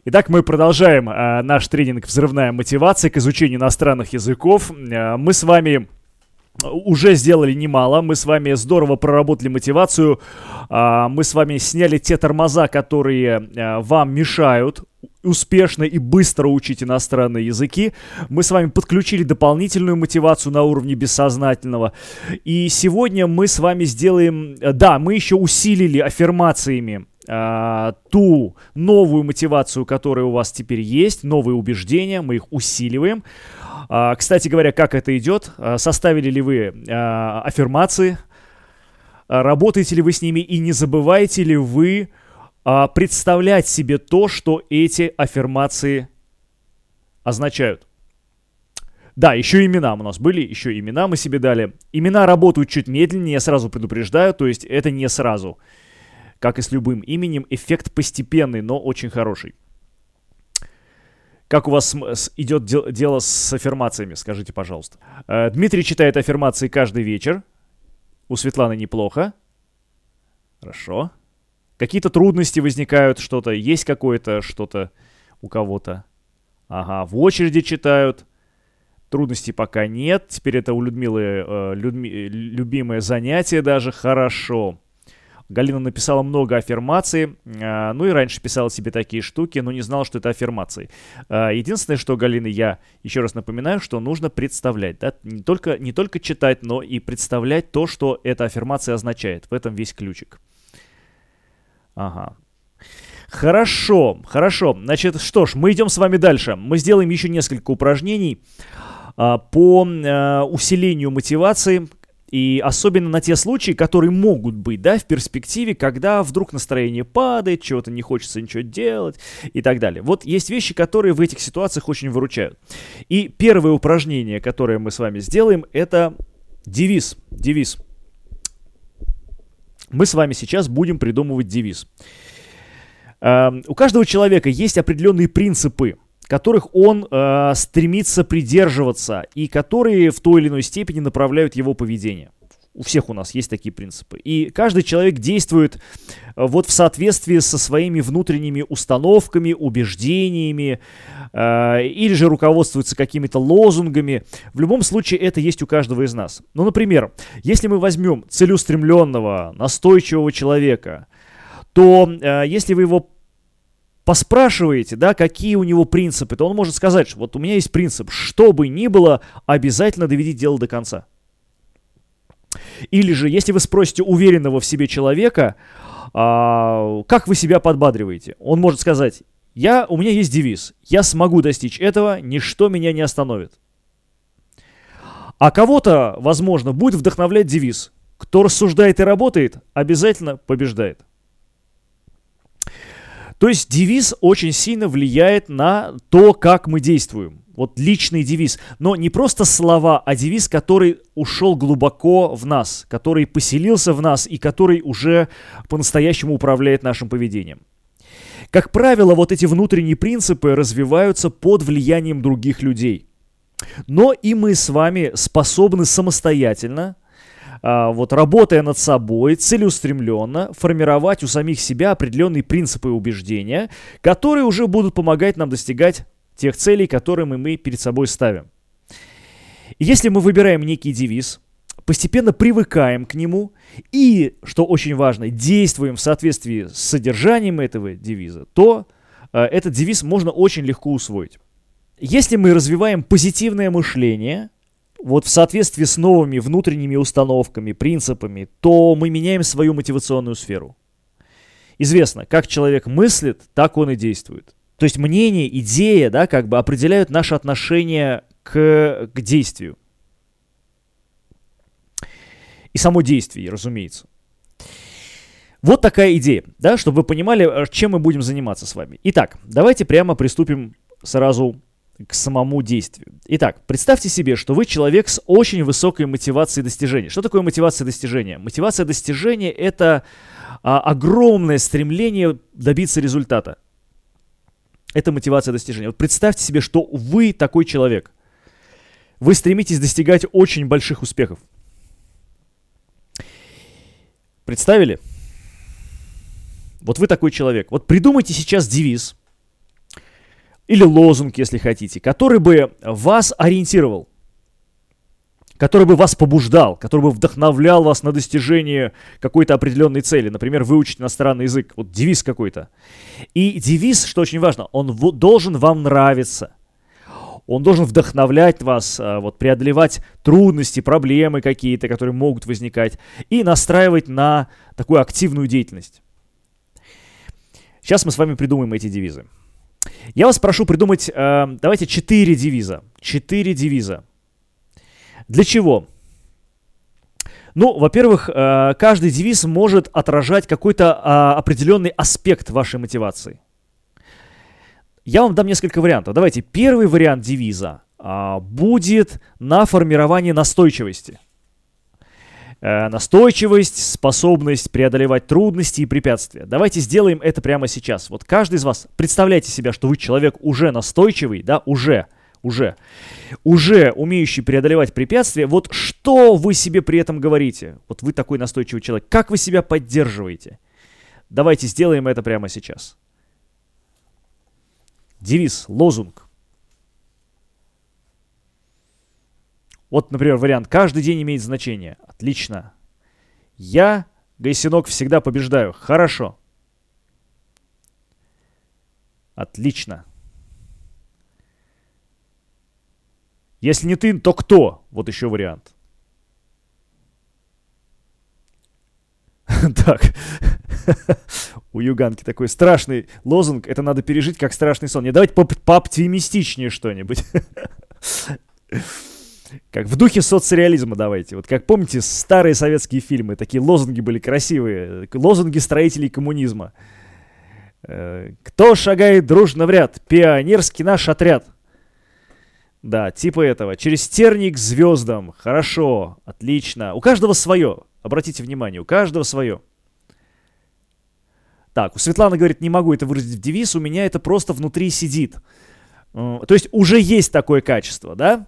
Итак, мы продолжаем наш тренинг «Взрывная мотивация» к изучению иностранных языков. Мы с вами уже сделали немало, мы с вами здорово проработали мотивацию, мы с вами сняли те тормоза, которые вам мешают успешно и быстро учить иностранные языки. Мы с вами подключили дополнительную мотивацию на уровне бессознательного. И сегодня мы с вами сделаем... Да, мы еще усилили аффирмациями ту новую мотивацию, которая у вас теперь есть, новые убеждения, мы их усиливаем. Кстати говоря, как это идет? Составили ли вы аффирмации? Работаете ли вы с ними? И не забываете ли вы представлять себе то, что эти аффирмации означают? Да, еще имена у нас были, еще имена мы себе дали. Имена работают чуть медленнее, я сразу предупреждаю, то есть это не сразу. Как и с любым именем, эффект постепенный, но очень хороший. Как у вас идет дело с аффирмациями, скажите, пожалуйста. Дмитрий читает аффирмации каждый вечер. У Светланы неплохо. Хорошо. Какие-то трудности возникают, что-то есть какое-то, что-то у кого-то. Ага, в очереди читают. Трудностей пока нет. Теперь это у Людмилы любимое занятие даже. Хорошо. Галина написала много аффирмаций, ну и раньше писала себе такие штуки, но не знала, что это аффирмации. Единственное, что, Галина, я еще раз напоминаю, что нужно представлять, да? не только читать, но и представлять то, что эта аффирмация означает. В этом весь ключик. Ага. Хорошо. Значит, что ж, мы идем с вами дальше. Мы сделаем еще несколько упражнений по усилению мотивации. И особенно на те случаи, которые могут быть, да, в перспективе, когда вдруг настроение падает, чего-то не хочется ничего делать и так далее. Вот есть вещи, которые в этих ситуациях очень выручают. И первое упражнение, которое мы с вами сделаем, это девиз. Мы с вами сейчас будем придумывать девиз. У каждого человека есть определенные принципы, которых он стремится придерживаться и которые в той или иной степени направляют его поведение. У всех у нас есть такие принципы. И каждый человек действует вот в соответствии со своими внутренними установками, убеждениями, или же руководствуется какими-то лозунгами. В любом случае это есть у каждого из нас. Ну, например, если мы возьмем целеустремленного, настойчивого человека, то если вы его поспрашиваете, да, какие у него принципы, то он может сказать, что вот у меня есть принцип, что бы ни было, обязательно доведите дело до конца. Или же, если вы спросите уверенного в себе человека, как вы себя подбадриваете, он может сказать, у меня есть девиз, я смогу достичь этого, ничто меня не остановит. А кого-то, возможно, будет вдохновлять девиз, кто рассуждает и работает, обязательно побеждает. То есть девиз очень сильно влияет на то, как мы действуем. Вот личный девиз. Но не просто слова, а девиз, который ушел глубоко в нас, который поселился в нас и который уже по-настоящему управляет нашим поведением. Как правило, вот эти внутренние принципы развиваются под влиянием других людей. Но и мы с вами способны самостоятельно, вот работая над собой, целеустремленно, формировать у самих себя определенные принципы и убеждения, которые уже будут помогать нам достигать тех целей, которые мы перед собой ставим. И если мы выбираем некий девиз, постепенно привыкаем к нему и, что очень важно, действуем в соответствии с содержанием этого девиза, то этот девиз можно очень легко усвоить. Если мы развиваем позитивное мышление, вот в соответствии с новыми внутренними установками, принципами, то мы меняем свою мотивационную сферу. Известно, как человек мыслит, так он и действует. То есть мнение, идея, да, как бы определяют наше отношение к действию. И само действие, разумеется. Вот такая идея, да, чтобы вы понимали, чем мы будем заниматься с вами. Итак, давайте прямо приступим сразу к самому действию. Итак, представьте себе, что вы человек с очень высокой мотивацией достижения. Что такое мотивация достижения? Мотивация достижения – это огромное стремление добиться результата. Это мотивация достижения. Вот представьте себе, что вы такой человек. Вы стремитесь достигать очень больших успехов. Представили? Вот вы такой человек. Вот придумайте сейчас девиз, или лозунг, если хотите, который бы вас ориентировал, который бы вас побуждал, который бы вдохновлял вас на достижение какой-то определенной цели. Например, выучить иностранный язык. Вот девиз какой-то. И девиз, что очень важно, он должен вам нравиться. Он должен вдохновлять вас, вот, преодолевать трудности, проблемы какие-то, которые могут возникать, и настраивать на такую активную деятельность. Сейчас мы с вами придумаем эти девизы. Я вас прошу придумать, давайте 4 девиза. 4 девиза. Для чего? Ну, во-первых, каждый девиз может отражать какой-то определенный аспект вашей мотивации. Я вам дам несколько вариантов. Давайте, первый вариант девиза будет на формирование настойчивости. Настойчивость, способность преодолевать трудности и препятствия. Давайте сделаем это прямо сейчас. Вот каждый из вас, представляйте себя, что вы человек уже настойчивый, да, уже умеющий преодолевать препятствия. Вот что вы себе при этом говорите? Вот вы такой настойчивый человек. Как вы себя поддерживаете? Давайте сделаем это прямо сейчас. Девиз, лозунг. Вот, например, вариант «Каждый день имеет значение». Отлично. Я, Гайсинок, всегда побеждаю. Хорошо. Отлично. Если не ты, то кто? Вот еще вариант. Так. У Юганки такой страшный лозунг. Это надо пережить как страшный сон. Не, давайте пооптимистичнее что-нибудь. Как в духе соцреализма давайте. Вот как помните, старые советские фильмы, такие лозунги были красивые. Лозунги строителей коммунизма. Кто шагает дружно в ряд? Пионерский наш отряд. Да, типа этого. Через терник к звездам. Хорошо, отлично. У каждого свое. Обратите внимание, у каждого свое. Так, у Светланы говорит, не могу это выразить в девиз, у меня это просто внутри сидит. То есть уже есть такое качество, да?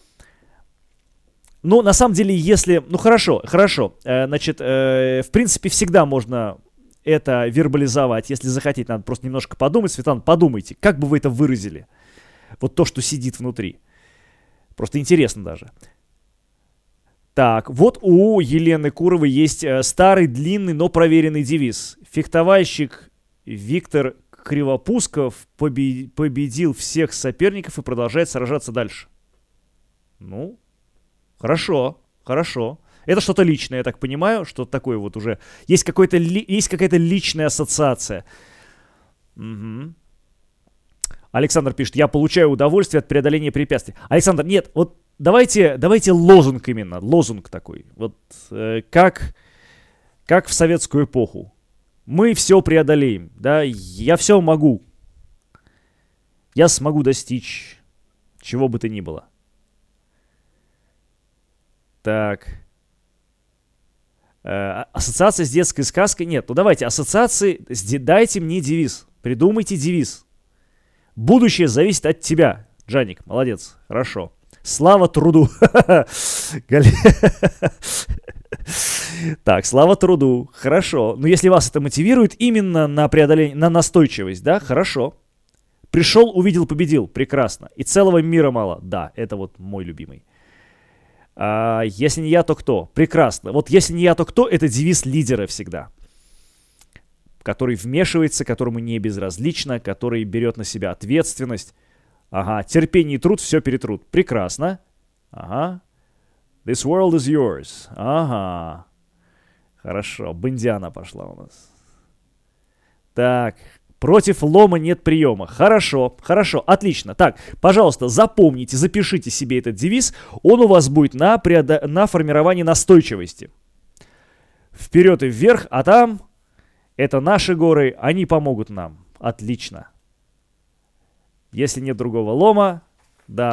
Ну, на самом деле, если... Ну, хорошо. Значит, в принципе, всегда можно это вербализовать. Если захотите, надо просто немножко подумать. Светлана, подумайте, как бы вы это выразили? Вот то, что сидит внутри. Просто интересно даже. Так, вот у Елены Куровой есть старый, длинный, но проверенный девиз. Фехтовальщик Виктор Кривопусков победил всех соперников и продолжает сражаться дальше. Ну, хорошо. Это что-то личное, я так понимаю, что-то такое вот уже. Есть какая-то личная ассоциация. Угу. Александр пишет, я получаю удовольствие от преодоления препятствий. Александр, нет, вот давайте лозунг именно, лозунг такой. Вот как в советскую эпоху. Мы все преодолеем, да, я все могу. Я смогу достичь чего бы то ни было. Так. Ассоциация с детской сказкой? Нет, ну давайте, ассоциации, дайте мне девиз, придумайте девиз. Будущее зависит от тебя. Джаник, молодец, хорошо. Слава труду. Так, слава труду, хорошо. Но если вас это мотивирует именно на преодоление, на настойчивость, да, хорошо. Пришел, увидел, победил, прекрасно. И целого мира мало, да, это вот мой любимый. Если не я, то кто? Прекрасно. Вот если не я, то кто? Это девиз лидера всегда. Который вмешивается, которому не безразлично, который берет на себя ответственность. Ага, терпение и труд все перетрут. Прекрасно. Ага. This world is yours. Ага. Хорошо, Бондиана пошла у нас. Так, против лома нет приема. Хорошо, отлично. Так, пожалуйста, запомните, запишите себе этот девиз. Он у вас будет на формирование настойчивости. Вперед и вверх, а там... Это наши горы, они помогут нам. Отлично. Если нет другого лома, да,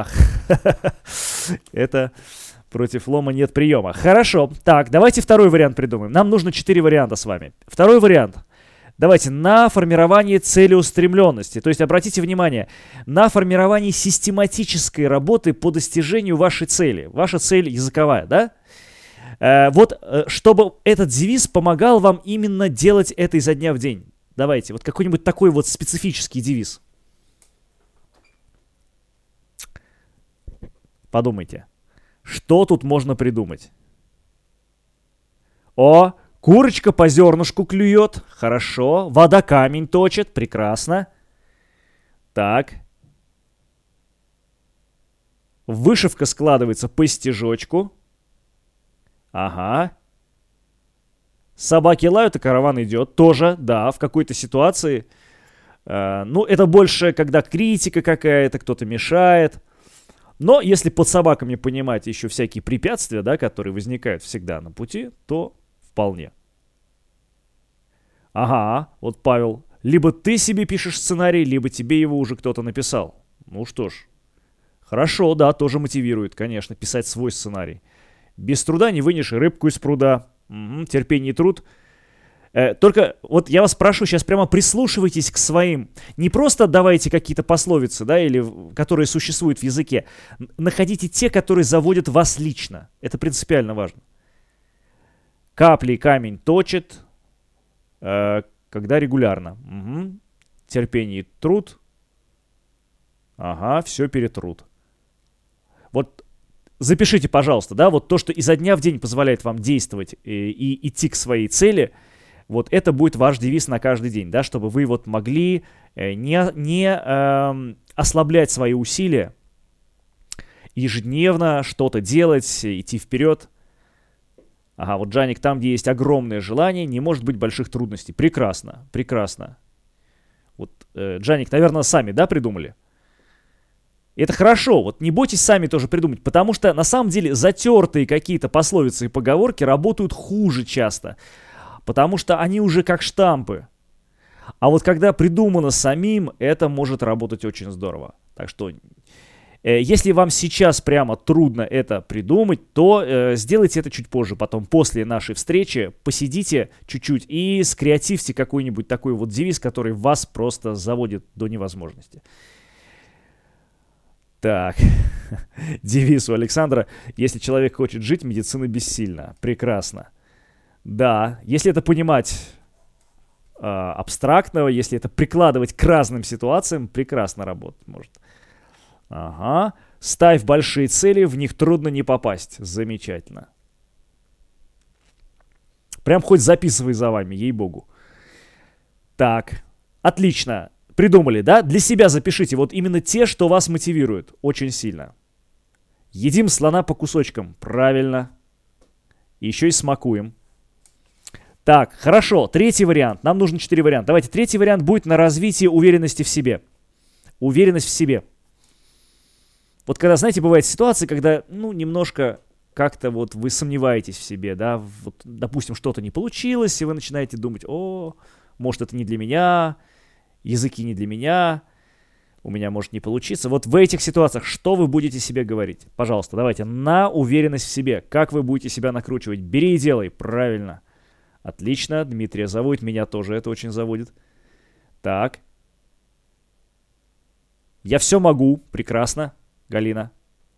это против лома нет приема. Хорошо. Так, давайте второй вариант придумаем. Нам нужно 4 варианта с вами. Второй вариант. Давайте на формирование целеустремленности. То есть, обратите внимание, на формирование систематической работы по достижению вашей цели. Ваша цель языковая, да? Вот, чтобы этот девиз помогал вам именно делать это изо дня в день. Давайте, вот какой-нибудь такой вот специфический девиз. Подумайте, что тут можно придумать? О, курочка по зернышку клюет. Хорошо. Вода камень точит. Прекрасно. Так. Вышивка складывается по стежочку. Ага. Собаки лают, и караван идет. Тоже, да, в какой-то ситуации. Ну, это больше, когда критика какая-то, кто-то мешает. Но если под собаками понимать еще всякие препятствия, да, которые возникают всегда на пути, то вполне. Ага, вот Павел, либо ты себе пишешь сценарий, либо тебе его уже кто-то написал. Ну что ж, хорошо, да, тоже мотивирует, конечно, писать свой сценарий. Без труда не вынешь рыбку из пруда. Угу, терпение и труд. Только вот я вас прошу, сейчас прямо прислушивайтесь к своим. Не просто давайте какие-то пословицы, да, или которые существуют в языке. Находите те, которые заводят вас лично. Это принципиально важно. Капли камень точит, когда регулярно. Угу. Терпение и труд. Ага, все перетрут. Вот запишите, пожалуйста, да, вот то, что изо дня в день позволяет вам действовать и идти к своей цели. Вот это будет ваш девиз на каждый день, да, чтобы вы вот могли не ослаблять свои усилия, ежедневно что-то делать, идти вперед. Ага, вот Джаник, там, где есть огромное желание, не может быть больших трудностей. Прекрасно, прекрасно. Вот, Джаник, наверное, сами, да, придумали? Это хорошо, вот не бойтесь сами тоже придумать, потому что на самом деле затертые какие-то пословицы и поговорки работают хуже часто, потому что они уже как штампы. А вот когда придумано самим, это может работать очень здорово. Так что, если вам сейчас прямо трудно это придумать, то сделайте это чуть позже, потом после нашей встречи посидите чуть-чуть и скреативьте какой-нибудь такой вот девиз, который вас просто заводит до невозможности. Так, девиз у Александра: если человек хочет жить, медицина бессильна. Прекрасно. Да, если это понимать абстрактно, если это прикладывать к разным ситуациям, прекрасно работать может. Ага, ставь большие цели, в них трудно не попасть. Замечательно. Прям хоть записывай за вами, ей-богу. Так, отлично. Придумали, да? Для себя запишите вот именно те, что вас мотивируют очень сильно. Едим слона по кусочкам. Правильно. Еще и смакуем. Так, хорошо. Третий вариант. Нам нужно 4 варианта. Давайте, третий вариант будет на развитие уверенности в себе. Уверенность в себе. Вот когда, знаете, бывает ситуация, когда, ну, немножко как-то вот вы сомневаетесь в себе, да, вот, допустим, что-то не получилось, и вы начинаете думать: о, может, это не для меня, языки не для меня, у меня может не получиться. Вот в этих ситуациях что вы будете себе говорить? Пожалуйста, давайте на уверенность в себе. Как вы будете себя накручивать? Бери и делай. Правильно. Отлично. Дмитрия заводит. Меня тоже это очень заводит. Так. Я все могу. Прекрасно. Галина.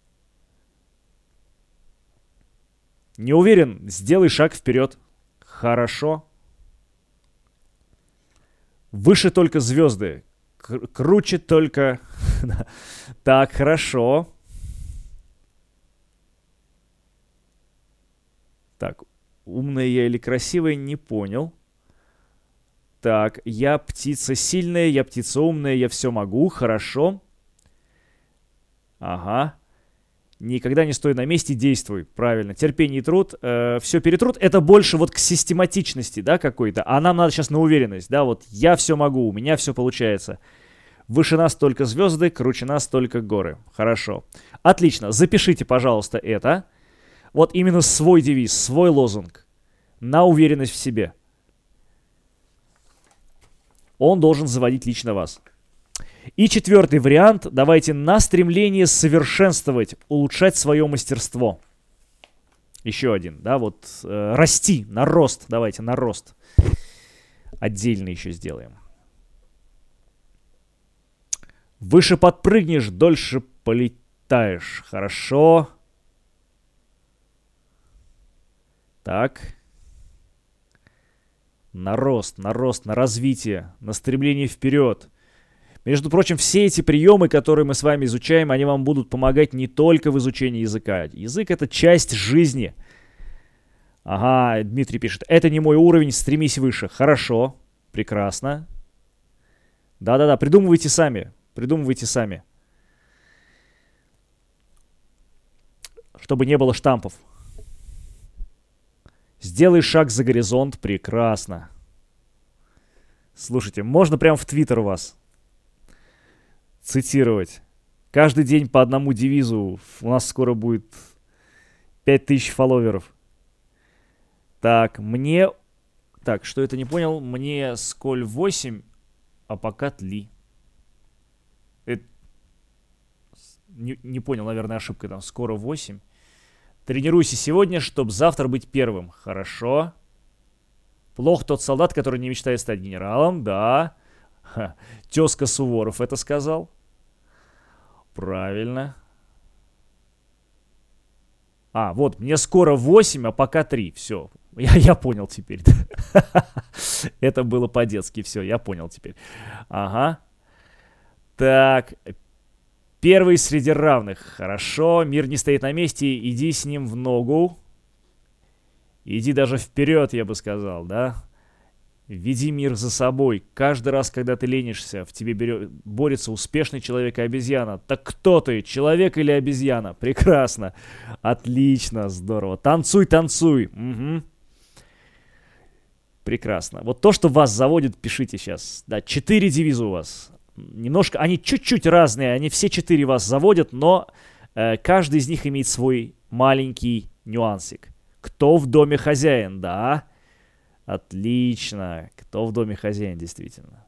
Не уверен. Сделай шаг вперед. Хорошо. Выше только звезды. Круче только... Так, хорошо. Так, умная я или красивая, не понял. Так, я птица сильная, я птица умная, я все могу, хорошо. Ага. Никогда не стой на месте, действуй. Правильно. Терпение и труд. Все перетрут. Это больше вот к систематичности, да, какой-то. А нам надо сейчас на уверенность, да, вот я все могу, у меня все получается. Выше нас только звезды, круче нас только горы. Хорошо. Отлично. Запишите, пожалуйста, это. Вот именно свой девиз, свой лозунг. На уверенность в себе. Он должен заводить лично вас. И четвертый вариант. Давайте на стремление совершенствовать, улучшать свое мастерство. Еще один, да, вот расти, на рост. Давайте на рост. Отдельно еще сделаем. Выше подпрыгнешь, дольше полетаешь. Хорошо. Так. На рост, на развитие, на стремление вперед. Между прочим, все эти приемы, которые мы с вами изучаем, они вам будут помогать не только в изучении языка. Язык — это часть жизни. Ага, Дмитрий пишет, это не мой уровень, стремись выше. Хорошо, прекрасно. Да-да-да, придумывайте сами, чтобы не было штампов. Сделай шаг за горизонт, прекрасно. Слушайте, можно прямо в Твиттер у вас цитировать. Каждый день по одному девизу. У нас скоро будет 5000 фолловеров. Так, Так, что это не понял? Мне сколь 8, а пока тли. Не понял, наверное, ошибка там. Скоро 8. Тренируйся сегодня, чтобы завтра быть первым. Хорошо. Плох тот солдат, который не мечтает стать генералом. Да. Тезка Суворов это сказал. Правильно. Вот, мне скоро 8, а пока 3. Все, я понял теперь. Это было по-детски. Все, я понял теперь. Ага. Так. Первый среди равных. Хорошо. Мир не стоит на месте. Иди с ним в ногу. Иди даже вперед, я бы сказал, да? Веди мир за собой. Каждый раз, когда ты ленишься, в тебе борется успешный человек и обезьяна. Так кто ты, человек или обезьяна? Прекрасно. Отлично, здорово. Танцуй, танцуй. Угу. Прекрасно. Вот то, что вас заводит, пишите сейчас. Да, 4 девиза у вас. Немножко, они чуть-чуть разные, они все 4 вас заводят, но каждый из них имеет свой маленький нюансик. Кто в доме хозяин, да? Отлично. Кто в доме хозяин, действительно.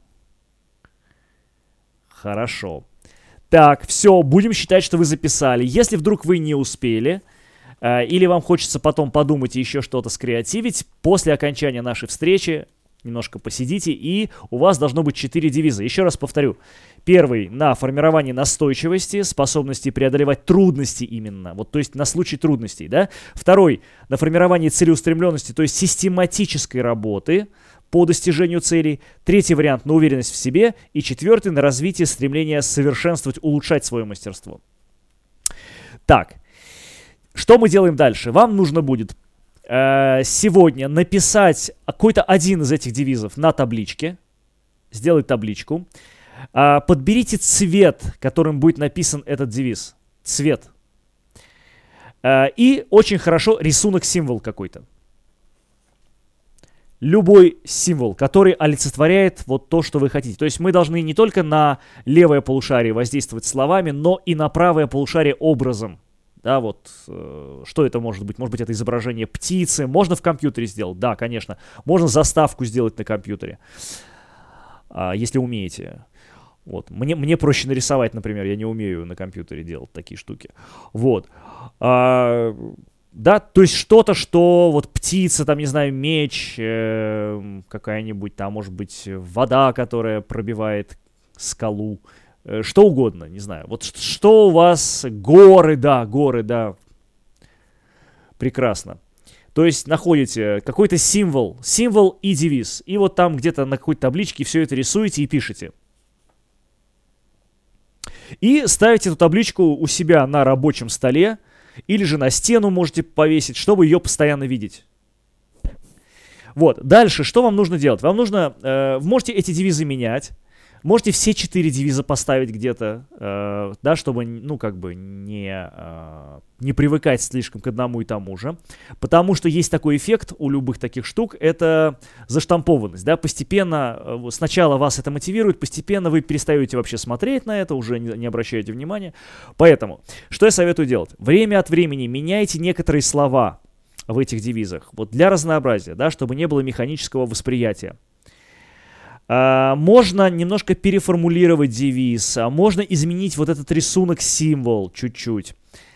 Хорошо. Так, все, будем считать, что вы записали. Если вдруг вы не успели, или вам хочется потом подумать и еще что-то скреативить, после окончания нашей встречи немножко посидите, и у вас должно быть 4 девиза. Еще раз повторю. Первый — на формирование настойчивости, способности преодолевать трудности именно, вот, то есть на случай трудностей, да. Второй — на формирование целеустремленности, то есть систематической работы по достижению целей. Третий вариант — на уверенность в себе. И четвертый — на развитие стремления совершенствовать, улучшать свое мастерство. Так, что мы делаем дальше? Вам нужно будет сегодня написать какой-то один из этих девизов на табличке, сделать табличку, подберите цвет, которым будет написан этот девиз, цвет, и очень хорошо рисунок-символ какой-то. Любой символ, который олицетворяет вот то, что вы хотите. То есть мы должны не только на левое полушарие воздействовать словами, но и на правое полушарие образом. Да, вот, что это может быть? Может быть, это изображение птицы. Можно в компьютере сделать? Да, конечно. Можно заставку сделать на компьютере, если умеете. Вот. Мне проще нарисовать, например. Я не умею на компьютере делать такие штуки. Вот. Да, то есть что-то, что вот птица, там, не знаю, меч, какая-нибудь там, может быть, вода, которая пробивает скалу. Что угодно, не знаю. Вот что у вас? Горы, да. Прекрасно. То есть находите какой-то символ и девиз. И вот там где-то на какой-то табличке все это рисуете и пишете. И ставите эту табличку у себя на рабочем столе. Или же на стену можете повесить, чтобы ее постоянно видеть. Вот. Дальше, что вам нужно делать? Вам нужно... можете эти девизы менять. Можете все 4 девиза поставить где-то, да, чтобы, ну, как бы не привыкать слишком к одному и тому же. Потому что есть такой эффект у любых таких штук, это заштампованность, да, постепенно, сначала вас это мотивирует, постепенно вы перестаете вообще смотреть на это, уже не обращаете внимания. Поэтому, что я советую делать? Время от времени меняйте некоторые слова в этих девизах, вот для разнообразия, да, чтобы не было механического восприятия. Можно немножко переформулировать девиз, можно изменить вот этот рисунок-символ чуть-чуть.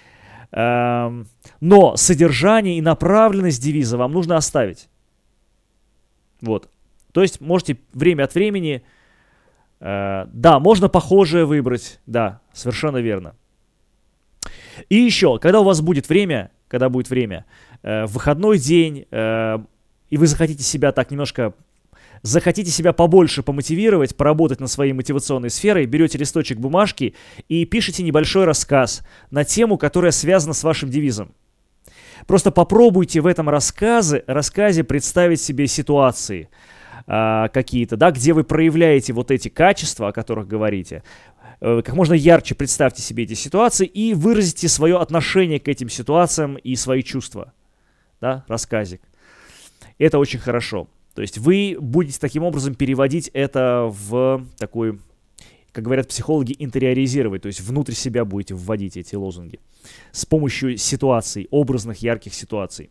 Но содержание и направленность девиза вам нужно оставить. Вот. То есть можете время от времени... да, можно похожее выбрать. Да, совершенно верно. И еще, когда у вас будет время, в выходной день, и вы захотите себя так немножко... Захотите себя побольше помотивировать, поработать над своей мотивационной сферой, берете листочек бумажки и пишите небольшой рассказ на тему, которая связана с вашим девизом. Просто попробуйте в этом рассказе представить себе ситуации какие-то, да, где вы проявляете вот эти качества, о которых говорите. Как можно ярче представьте себе эти ситуации и выразите свое отношение к этим ситуациям и свои чувства. Да, рассказик. Это очень хорошо. То есть вы будете таким образом переводить это в такой, как говорят психологи, интериоризировать, то есть внутрь себя будете вводить эти лозунги с помощью ситуаций, образных, ярких ситуаций.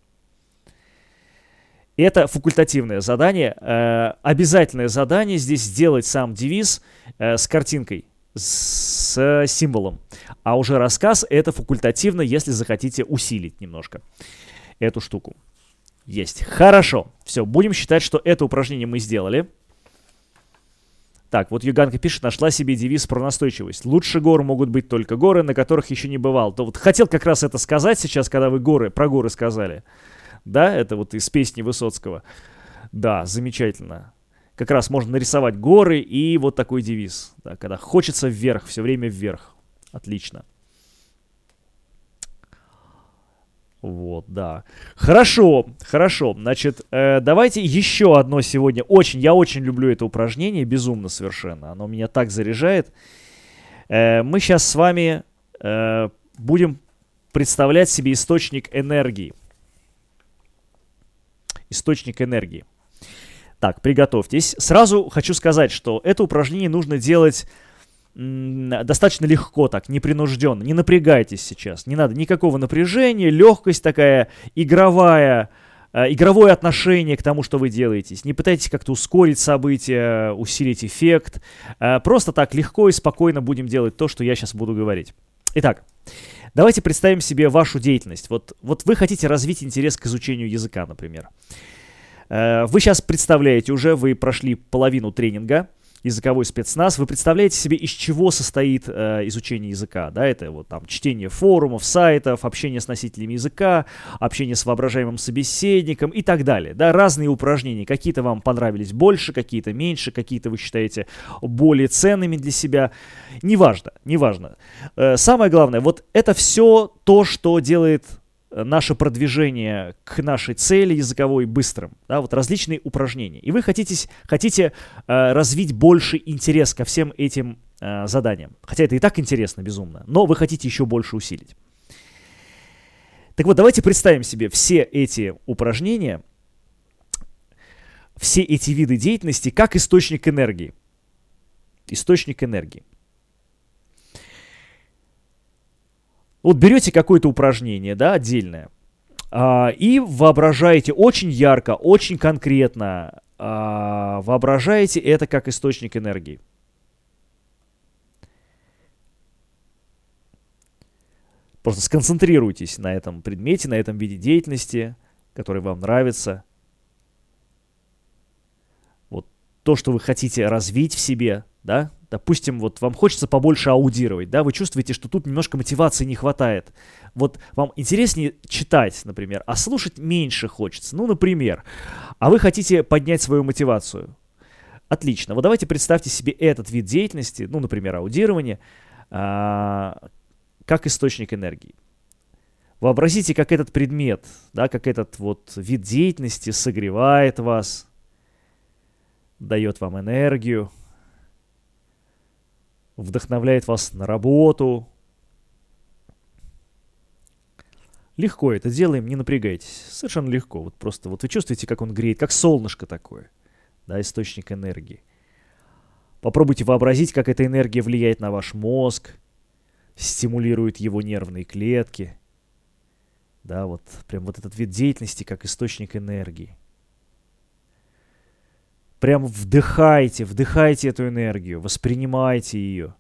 Это факультативное задание. Обязательное задание здесь сделать сам девиз с картинкой, с символом. А уже рассказ это факультативно, если захотите усилить немножко эту штуку. Есть. Хорошо. Все, будем считать, что это упражнение мы сделали. Так, вот Юганка пишет, нашла себе девиз про настойчивость. Лучше гор могут быть только горы, на которых еще не бывал. То вот хотел как раз это сказать сейчас, когда вы про горы сказали. Да, это вот из песни Высоцкого. Да, замечательно. Как раз можно нарисовать горы и вот такой девиз. Да, когда хочется вверх, все время вверх. Отлично. Вот, да. Хорошо, хорошо. Значит, давайте еще одно сегодня. Я очень люблю это упражнение, безумно совершенно. Оно меня так заряжает. Мы сейчас с вами будем представлять себе источник энергии. Источник энергии. Так, приготовьтесь. Сразу хочу сказать, что это упражнение нужно делать достаточно легко так, непринужденно. Не напрягайтесь сейчас. Не надо никакого напряжения, легкость такая, игровое отношение к тому, что вы делаете. Не пытайтесь как-то ускорить события, усилить эффект. Просто так легко и спокойно будем делать то, что я сейчас буду говорить. Итак, давайте представим себе вашу деятельность. Вот вы хотите развить интерес к изучению языка, например. Вы сейчас представляете уже, вы прошли половину тренинга, языковой спецназ, вы представляете себе, из чего состоит изучение языка, да, это вот там чтение форумов, сайтов, общение с носителями языка, общение с воображаемым собеседником и так далее, да, разные упражнения, какие-то вам понравились больше, какие-то меньше, какие-то вы считаете более ценными для себя, неважно. Самое главное, вот это все то, что делает наше продвижение к нашей цели языковой быстрым, да, вот различные упражнения. И вы хотите развить больше интерес ко всем этим заданиям. Хотя это и так интересно, безумно, но вы хотите еще больше усилить. Так вот, давайте представим себе все эти упражнения, все эти виды деятельности как источник энергии. Источник энергии. Вот берете какое-то упражнение, да, отдельное, и воображаете очень ярко, очень конкретно, воображаете это как источник энергии. Просто сконцентрируйтесь на этом предмете, на этом виде деятельности, который вам нравится. Вот то, что вы хотите развить в себе, да. Допустим, вот вам хочется побольше аудировать, да, вы чувствуете, что тут немножко мотивации не хватает. Вот вам интереснее читать, например, а слушать меньше хочется, ну, например. А вы хотите поднять свою мотивацию. Отлично. Вот давайте представьте себе этот вид деятельности, ну, например, аудирование, как источник энергии. Вообразите, как этот предмет, да, как этот вот вид деятельности согревает вас, дает вам энергию, вдохновляет вас на работу. Легко это делаем, не напрягайтесь. Совершенно легко. Вот просто вот вы чувствуете, как он греет, как солнышко такое. Да, источник энергии. Попробуйте вообразить, как эта энергия влияет на ваш мозг, стимулирует его нервные клетки. Да, вот прям вот этот вид деятельности как источник энергии. Прям вдыхайте эту энергию, воспринимайте ее.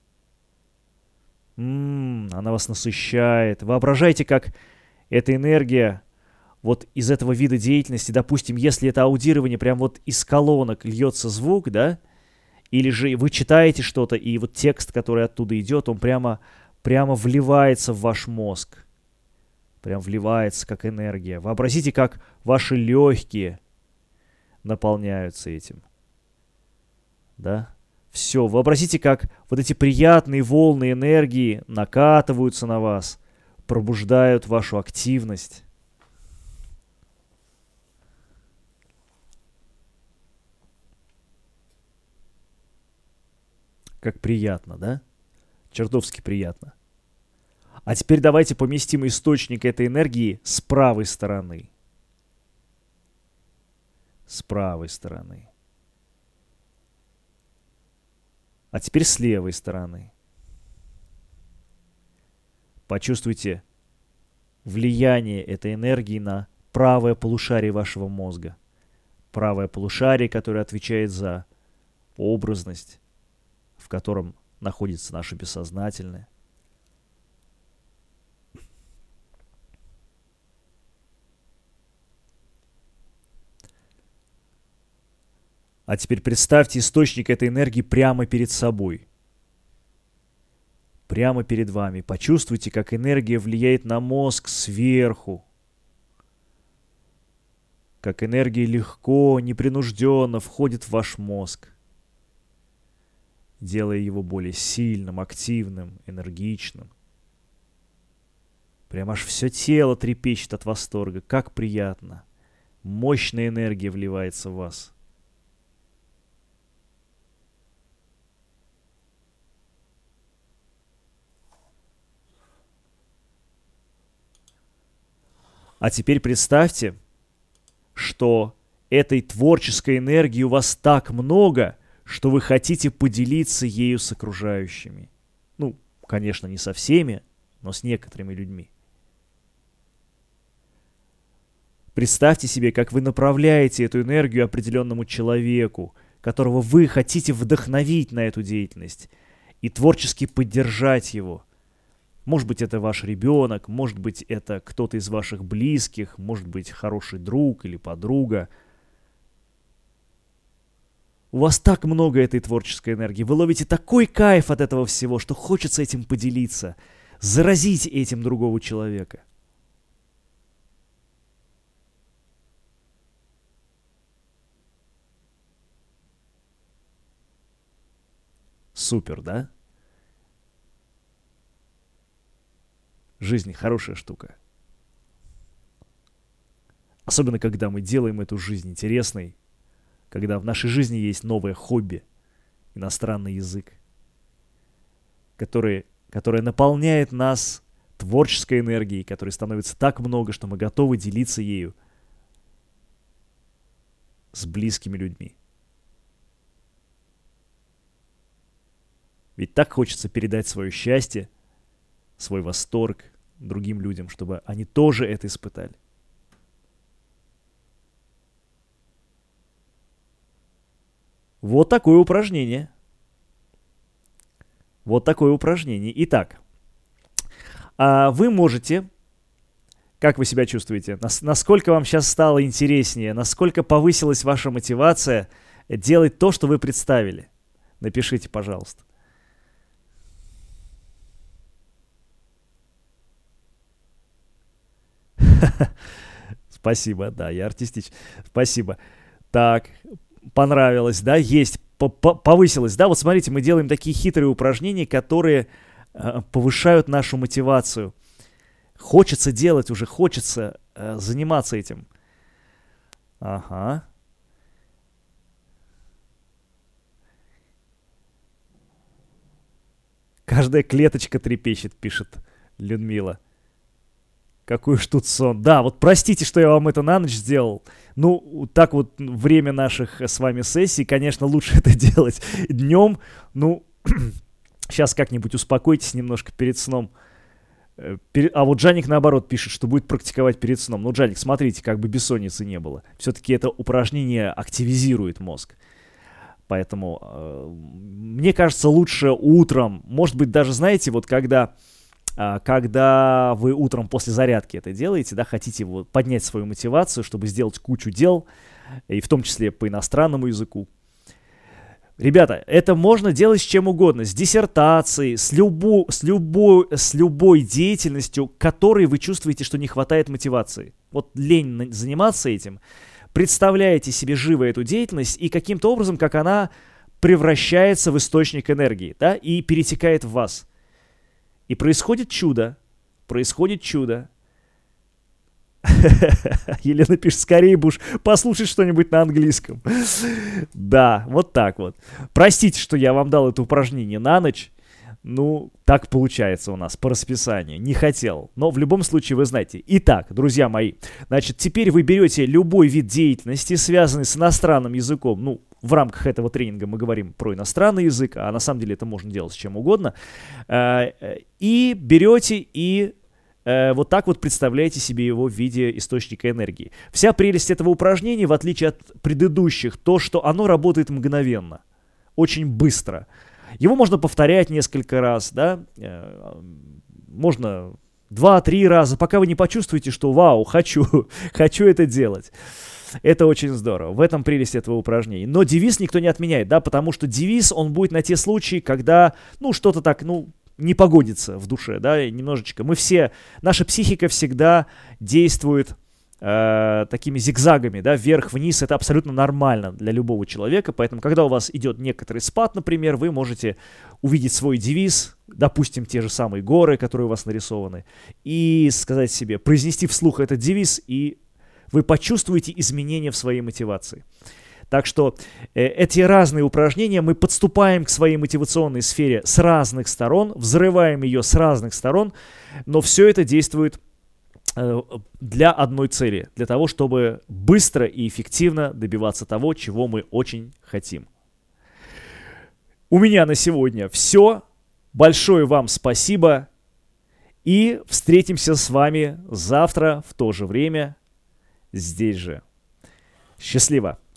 Она вас насыщает. Воображайте, как эта энергия вот из этого вида деятельности, допустим, если это аудирование, прям вот из колонок льется звук, да, или же вы читаете что-то, и вот текст, который оттуда идет, он прямо вливается в ваш мозг. Прям вливается как энергия. Вообразите, как ваши легкие наполняются этим. Да? Все, вообразите, как вот эти приятные волны энергии накатываются на вас, пробуждают вашу активность. Как приятно, да? Чертовски приятно. А теперь давайте поместим источник этой энергии с правой стороны. С правой стороны. А теперь с левой стороны. Почувствуйте влияние этой энергии на правое полушарие вашего мозга. Правое полушарие, которое отвечает за образность, в котором находится наше бессознательное. А теперь представьте источник этой энергии прямо перед собой. Прямо перед вами. Почувствуйте, как энергия влияет на мозг сверху. Как энергия легко, непринужденно входит в ваш мозг, делая его более сильным, активным, энергичным. Прям аж все тело трепещет от восторга. Как приятно. Мощная энергия вливается в вас. А теперь представьте, что этой творческой энергии у вас так много, что вы хотите поделиться ею с окружающими. Ну, конечно, не со всеми, но с некоторыми людьми. Представьте себе, как вы направляете эту энергию определенному человеку, которого вы хотите вдохновить на эту деятельность и творчески поддержать его. Может быть, это ваш ребенок, может быть, это кто-то из ваших близких, может быть, хороший друг или подруга. У вас так много этой творческой энергии, вы ловите такой кайф от этого всего, что хочется этим поделиться, заразить этим другого человека. Супер, да? Жизнь хорошая штука. Особенно, когда мы делаем эту жизнь интересной, когда в нашей жизни есть новое хобби, иностранный язык, которое наполняет нас творческой энергией, которой становится так много, что мы готовы делиться ею с близкими людьми. Ведь так хочется передать свое счастье, свой восторг другим людям, чтобы они тоже это испытали. Вот такое упражнение. Вот такое упражнение. Итак, вы можете, как вы себя чувствуете, насколько вам сейчас стало интереснее, насколько повысилась ваша мотивация делать то, что вы представили? Напишите, пожалуйста. Спасибо, да, я артистичный. Спасибо. Так, понравилось, да, есть, повысилось, да. Вот смотрите, мы делаем такие хитрые упражнения, которые повышают нашу мотивацию. Хочется делать уже, хочется заниматься этим. Ага. Каждая клеточка трепещет, пишет Людмила. Какой уж тут сон. Да, вот простите, что я вам это на ночь сделал. Ну, так вот время наших с вами сессий, конечно, лучше это делать днем. Ну, сейчас как-нибудь успокойтесь немножко перед сном. А вот Джаник, наоборот, пишет, что будет практиковать перед сном. Ну, Джаник, смотрите, как бы бессонницы не было. Все-таки это упражнение активизирует мозг. Поэтому, мне кажется, лучше утром. Может быть, даже, знаете, вот когда вы утром после зарядки это делаете, да, хотите вот поднять свою мотивацию, чтобы сделать кучу дел, и в том числе по иностранному языку. Ребята, это можно делать с чем угодно, с диссертацией, с любой деятельностью, которой вы чувствуете, что не хватает мотивации. Вот лень заниматься этим. представляете себе живо эту деятельность и каким-то образом, как она превращается в источник энергии, да, и перетекает в вас. И происходит чудо. Происходит чудо. Елена пишет, скорее будешь послушать что-нибудь на английском. Да, вот так вот. Простите, что я вам дал это упражнение на ночь. Ну, так получается у нас по расписанию. Не хотел. Но в любом случае вы знаете. Итак, друзья мои, значит, теперь вы берете любой вид деятельности, связанный с иностранным языком. Ну, в рамках этого тренинга мы говорим про иностранный язык, а на самом деле это можно делать с чем угодно. И берете и вот так вот представляете себе его в виде источника энергии. Вся прелесть этого упражнения, в отличие от предыдущих, то, что оно работает мгновенно, очень быстро. Его можно повторять несколько раз, да, можно 2-3 раза, пока вы не почувствуете, что вау, хочу это делать. Это очень здорово. В этом прелесть этого упражнения. Но девиз никто не отменяет, да, потому что девиз, он будет на те случаи, когда, ну, что-то так, ну, не погодится в душе, да, немножечко. Мы все, наша психика всегда действует такими зигзагами, да, вверх-вниз. Это абсолютно нормально для любого человека, поэтому, когда у вас идет некоторый спад, например, вы можете увидеть свой девиз, допустим, те же самые горы, которые у вас нарисованы, и сказать себе, произнести вслух этот девиз, и вы почувствуете изменения в своей мотивации. Так что эти разные упражнения мы подступаем к своей мотивационной сфере с разных сторон, взрываем ее с разных сторон, но все это действует для одной цели, для того, чтобы быстро и эффективно добиваться того, чего мы очень хотим. У меня на сегодня все. Большое вам спасибо. И встретимся с вами завтра в то же время здесь же. Счастливо!